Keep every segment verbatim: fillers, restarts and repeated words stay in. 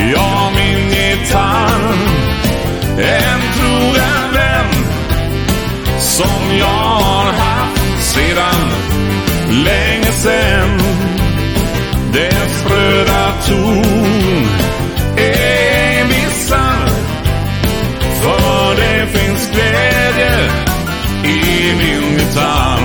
Ja, min gitarr, en trogen vän som jag har haft sedan länge sen. Dess röda ton är missad, för det finns glädje i min gitarr.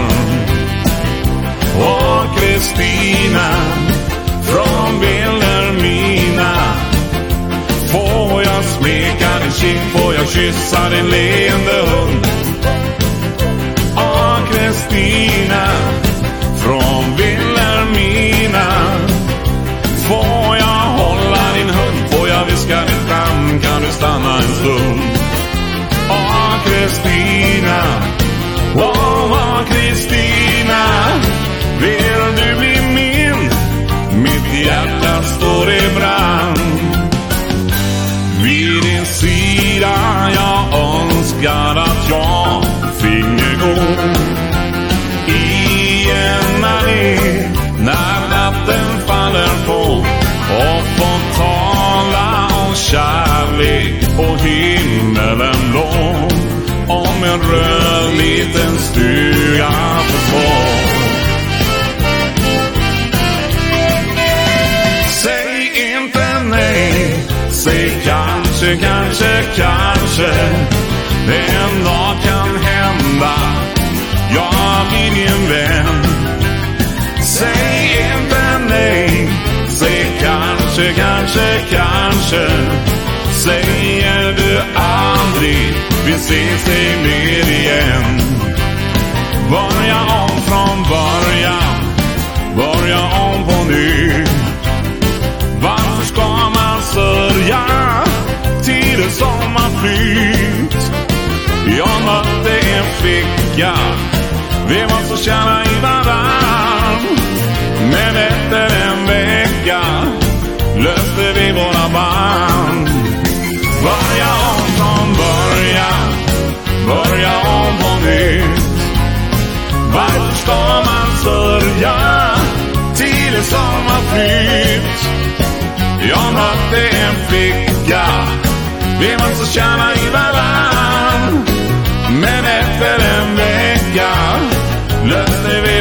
Och Kristina från Vilhelmina, får jag smeka din kind, får jag kyssa din leende hund. Och Kristina från Vilhelmina, får jag hålla din hund, får jag viska ditt namn, kan du stanna en stund. Åh Kristina, åh Kristina, vill du bli min? Mitt hjärta står i brand. Vid din sida jag önskar att jag finge gå i en allé när natten faller på, och få tala om kärlek och himmelen blå, om en röd liten stuga för två. Säg inte nej, säg kanske, kanske, kanske en dag kan hända jag blir din vän. Säg inte nej, säg kanske, kanske, kanske. Säger du aldrig, vi ses sig mer igen. Börja om från början, börja om på nytt. Varför ska man sörja tiden som har flytt? Jag mötte en flicka, vi var så kära i varann. Men efter en vecka löste vi våra band. Börja om från början, börja om på nytt. Varför ska man sörja tiden som har flytt? Jag mötte en flicka, vi var så kära i varann. Men efter en vecka löste vi